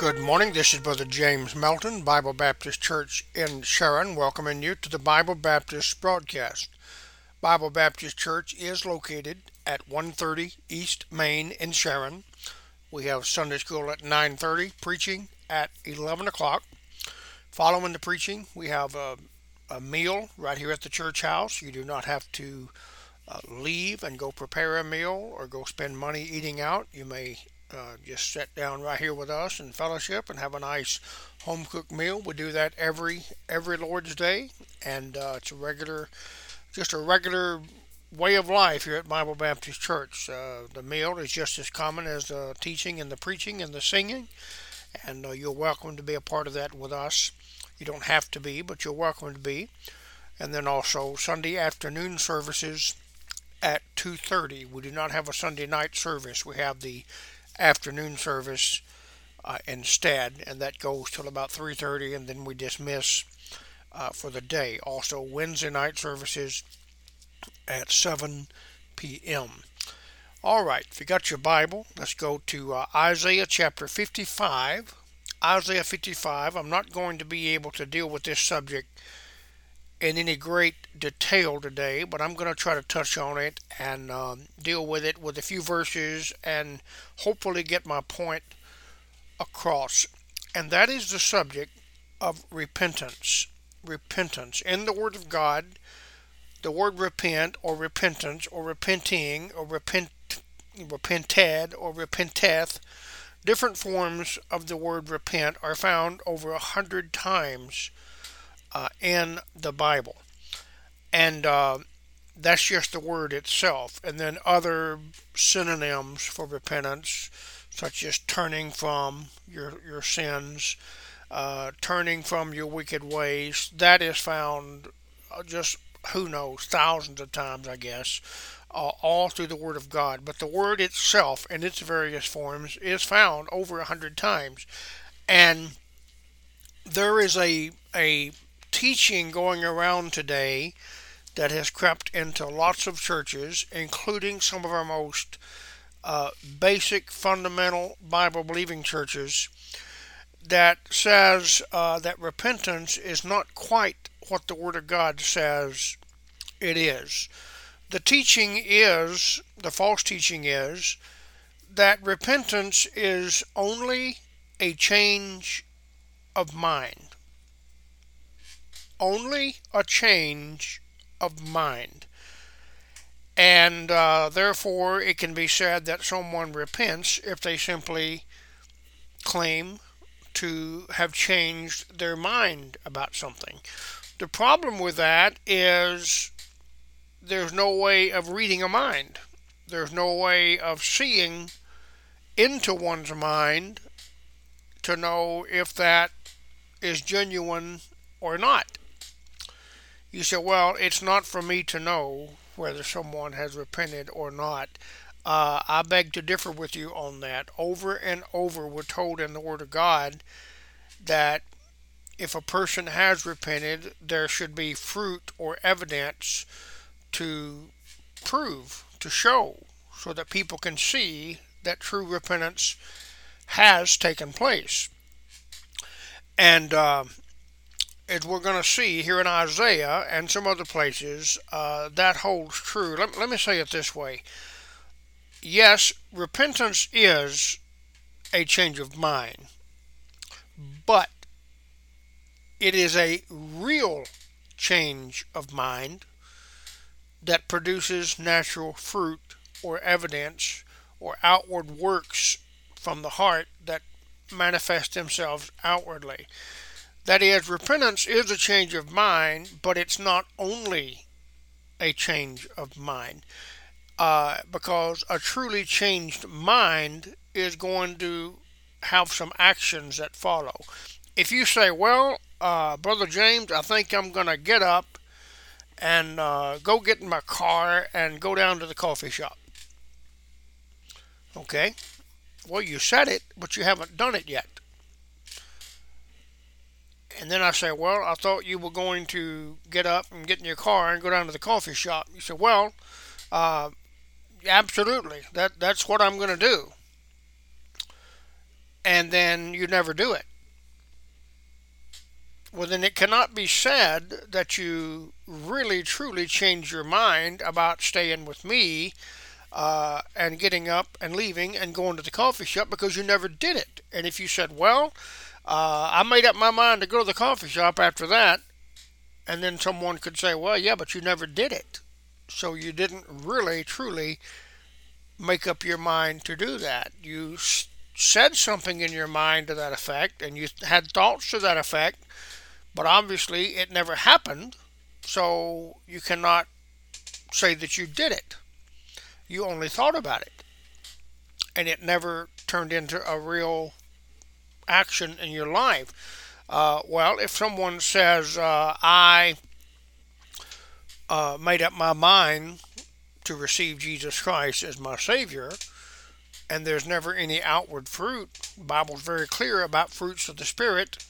Good morning. This is Brother James Melton, Bible Baptist Church in Sharon, welcoming you to the Bible Baptist broadcast. Bible Baptist Church is located at 130 East Main in Sharon. We have Sunday school at 9:30, preaching at 11 o'clock. Following the preaching, we have a meal right here at the church house. You do not have to leave and go prepare a meal or go spend money eating out. You may just sit down right here with us and fellowship and have a nice home cooked meal. We do that every Lord's Day, and it's just a regular way of life here at Bible Baptist Church. The meal is just as common as the teaching and the preaching and the singing, and you're welcome to be a part of that with us. You don't have to be, but you're welcome to be. And then also Sunday afternoon services at 2:30. We do not have a Sunday night service. We have the afternoon service instead, and that goes till about 3:30, and then we dismiss for the day. Also, Wednesday night services at 7 p.m. All right, if you got your Bible, let's go to Isaiah chapter 55. Isaiah 55. I'm not going to be able to deal with this subject in any great detail today, but I'm going to try to touch on it and deal with it with a few verses and hopefully get my point across. And that is the subject of repentance. Repentance. In the Word of God, the word repent or repentance or repenting or repented or repenteth, different forms of the word repent are found over 100 times in the Bible. And that's just the word itself. And then other synonyms for repentance, such as turning from your sins, turning from your wicked ways, that is found just, who knows, thousands of times, I guess, all through the Word of God. But the Word itself, in its various forms, is found over 100 times. And there is a teaching going around today that has crept into lots of churches, including some of our most basic, fundamental, Bible believing churches, that says that repentance is not quite what the Word of God says it is. The false teaching is that repentance is only a change of mind. Only a change of mind. And therefore, it can be said that someone repents if they simply claim to have changed their mind about something. The problem with that is there's no way of reading a mind. There's no way of seeing into one's mind to know if that is genuine or not. You say, well, it's not for me to know whether someone has repented or not. I beg to differ with you on that. Over and over, we're told in the Word of God that if a person has repented, there should be fruit or evidence to prove, to show, so that people can see that true repentance has taken place. And as we're going to see here in Isaiah and some other places, that holds true. Let me say it this way. Yes, repentance is a change of mind, but it is a real change of mind that produces natural fruit or evidence or outward works from the heart that manifest themselves outwardly. That is, repentance is a change of mind, but it's not only a change of mind. Because a truly changed mind is going to have some actions that follow. If you say, well, Brother James, I think I'm going to get up and go get in my car and go down to the coffee shop. Okay? Well, you said it, but you haven't done it yet. And then I say, well, I thought you were going to get up and get in your car and go down to the coffee shop. You say, well, absolutely, that's what I'm going to do. and then you never do it. Well, then it cannot be said that you really truly changed your mind about staying with me and getting up and leaving and going to the coffee shop because you never did it. And if you said, well, I made up my mind to go to the coffee shop after that, and then someone could say, well, yeah, but you never did it. So you didn't really truly make up your mind to do that. You said something in your mind to that effect, and you had thoughts to that effect, but obviously it never happened, so you cannot say that you did it. You only thought about it, and it never turned into a real action in your life. Well, if someone says, I made up my mind to receive Jesus Christ as my Savior, and there's never any outward fruit, the Bible's very clear about fruits of the Spirit.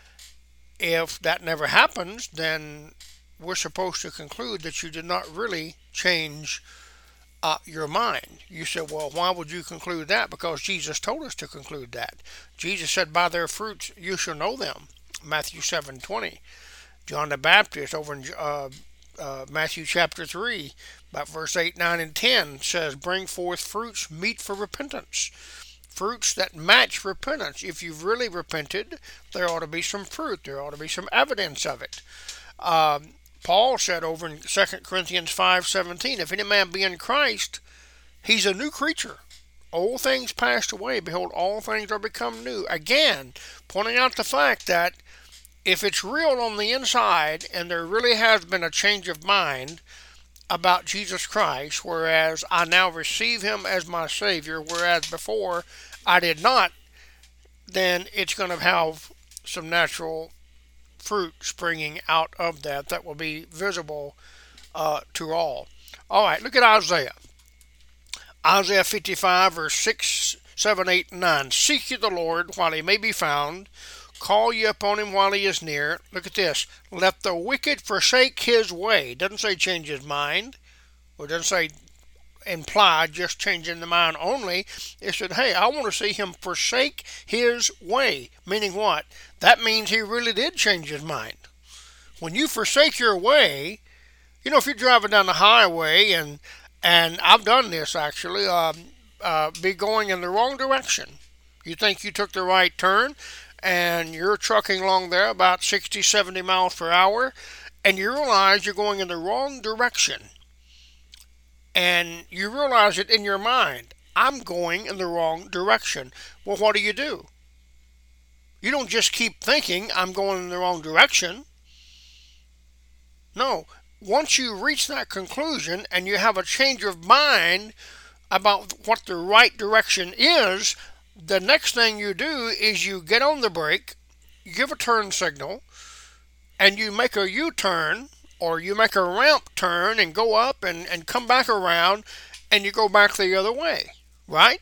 If that never happens, then we're supposed to conclude that you did not really change your mind. You said, well, why would you conclude that? Because Jesus told us to conclude that. Jesus said, by their fruits you shall know them. Matthew 7:20. John the Baptist over in Matthew chapter 3, about verse 8, 9, and 10 says, bring forth fruits meet for repentance. Fruits that match repentance. If you've really repented, there ought to be some fruit. There ought to be some evidence of it. Paul said over in 2 Corinthians 5:17, if any man be in Christ, he's a new creature. Old things passed away. Behold, all things are become new. Again, pointing out the fact that if it's real on the inside and there really has been a change of mind about Jesus Christ, whereas I now receive him as my Savior, whereas before I did not, then it's going to have some natural fruit springing out of that will be visible to all. All right, look at Isaiah. Isaiah 55, verse 6, 7, 8, and 9. Seek ye the Lord while he may be found. Call ye upon him while he is near. Look at this. Let the wicked forsake his way. It doesn't say change his mind. Or it doesn't say imply just changing the mind only. It said, hey, I want to see him forsake his way. Meaning what? That means he really did change his mind. When you forsake your way, if you're driving down the highway and I've done this actually, be going in the wrong direction. You think you took the right turn and you're trucking along there about 60, 70 miles per hour and you realize you're going in the wrong direction. And you realize it in your mind. I'm going in the wrong direction. Well, what do? You don't just keep thinking, I'm going in the wrong direction. No. Once you reach that conclusion and you have a change of mind about what the right direction is, the next thing you do is you get on the brake, you give a turn signal, and you make a U-turn, or you make a ramp turn and go up and come back around and you go back the other way, right?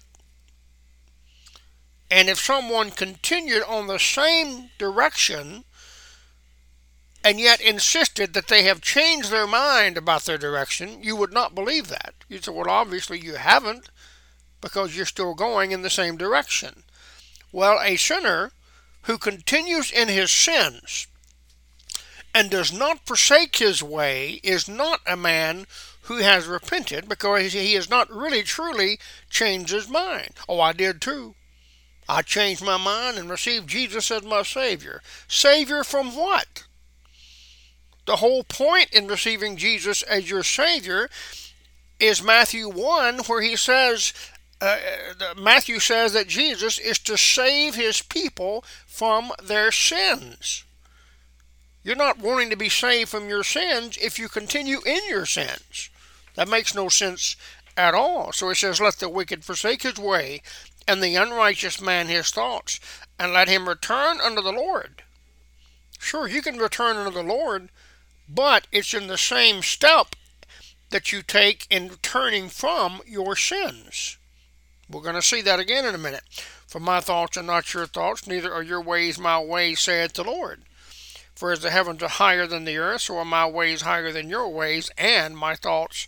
And if someone continued on the same direction and yet insisted that they have changed their mind about their direction, you would not believe that. You'd say, well, obviously you haven't because you're still going in the same direction. Well, a sinner who continues in his sins and does not forsake his way is not a man who has repented because he has not really truly changed his mind. Oh, I did too. I changed my mind and received Jesus as my Savior. Savior from what? The whole point in receiving Jesus as your Savior is Matthew 1, where he says, Matthew says that Jesus is to save his people from their sins. You're not wanting to be saved from your sins if you continue in your sins. That makes no sense at all. So it says, let the wicked forsake his way, and the unrighteous man his thoughts, and let him return unto the Lord. Sure, you can return unto the Lord, but it's in the same step that you take in turning from your sins. We're going to see that again in a minute. For my thoughts are not your thoughts, neither are your ways my ways, saith the Lord. For as the heavens are higher than the earth, so are my ways higher than your ways, and my thoughts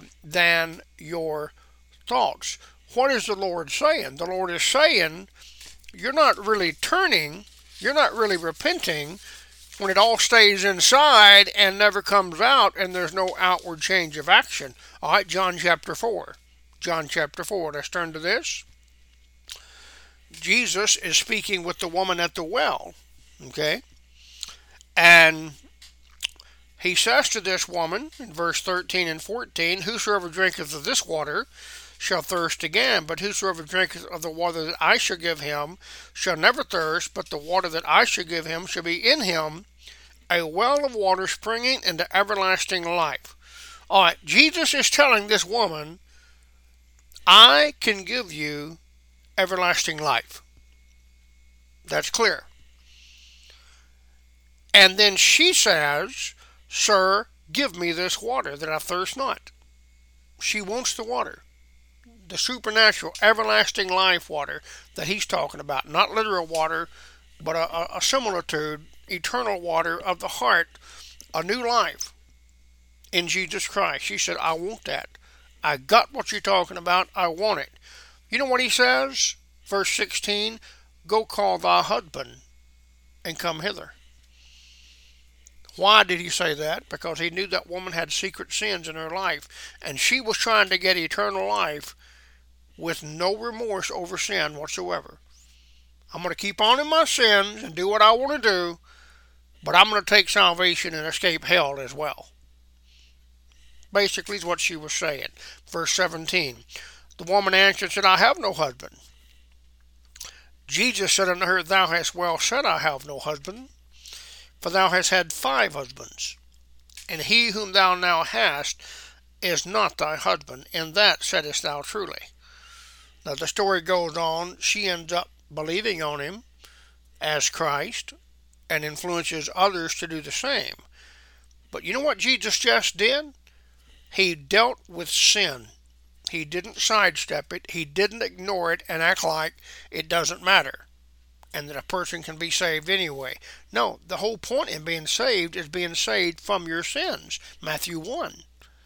than your thoughts. What is the Lord saying? The Lord is saying you're not really turning, you're not really repenting when it all stays inside and never comes out and there's no outward change of action. All right, John chapter 4. John chapter 4. Let's turn to this. Jesus is speaking with the woman at the well. Okay? And he says to this woman in verse 13 and 14, "Whosoever drinketh of this water shall thirst again, but whosoever drinketh of the water that I shall give him shall never thirst, but the water that I shall give him shall be in him a well of water springing into everlasting life." All right, Jesus is telling this woman, I can give you everlasting life. That's clear. And then she says, "Sir, give me this water that I thirst not." She wants the water. The supernatural, everlasting life water that he's talking about. Not literal water, but a similitude, eternal water of the heart, a new life in Jesus Christ. She said, "I want that. I got what you're talking about. I want it." You know what he says? Verse 16, "Go call thy husband and come hither." Why did he say that? Because he knew that woman had secret sins in her life, and she was trying to get eternal life with no remorse over sin whatsoever. I'm going to keep on in my sins and do what I want to do, but I'm going to take salvation and escape hell as well. Basically is what she was saying. Verse 17, the woman answered and said, "I have no husband." Jesus said unto her, "Thou hast well said, I have no husband. For thou hast had 5 husbands, and he whom thou now hast is not thy husband. In that saidst thou truly." Now the story goes on. She ends up believing on him as Christ and influences others to do the same. But you know what Jesus just did? He dealt with sin. He didn't sidestep it. He didn't ignore it and act like it doesn't matter and that a person can be saved anyway. No, the whole point in being saved is being saved from your sins. Matthew 1.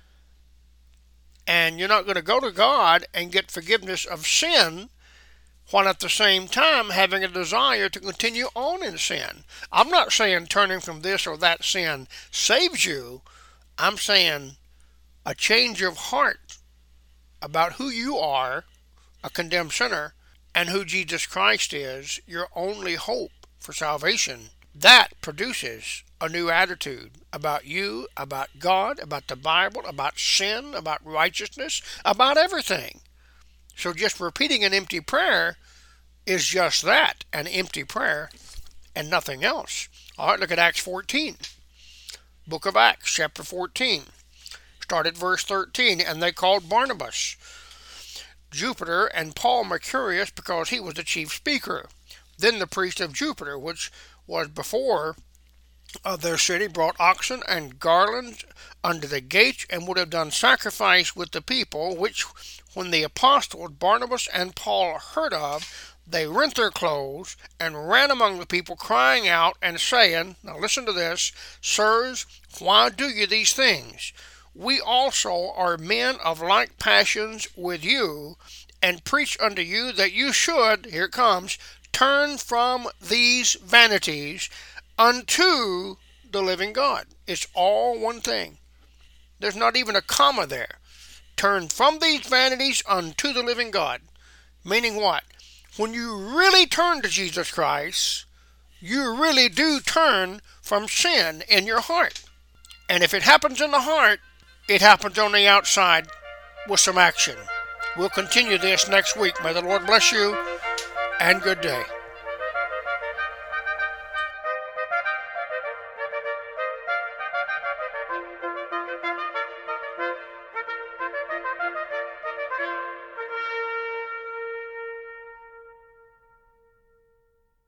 And you're not going to go to God and get forgiveness of sin while at the same time having a desire to continue on in sin. I'm not saying turning from this or that sin saves you. I'm saying a change of heart about who you are, a condemned sinner, and who Jesus Christ is, your only hope for salvation. That produces a new attitude about you, about God, about the Bible, about sin, about righteousness, about everything. So just repeating an empty prayer is just that, an empty prayer and nothing else. All right, look at Acts 14. Book of Acts, chapter 14. Start at verse 13. "And they called Barnabas Jupiter, and Paul Mercurius, because he was the chief speaker. Then the priest of Jupiter, which was before their city, brought oxen and garlands unto the gates, and would have done sacrifice with the people, which when the apostles Barnabas and Paul heard of, they rent their clothes, and ran among the people, crying out, and saying," now listen to this, "Sirs, why do ye these things? We also are men of like passions with you, and preach unto you that you should," here it comes, "turn from these vanities unto the living God." It's all one thing. There's not even a comma there. Turn from these vanities unto the living God. Meaning what? When you really turn to Jesus Christ, you really do turn from sin in your heart. And if it happens in the heart, it happens on the outside with some action. We'll continue this next week. May the Lord bless you, and good day.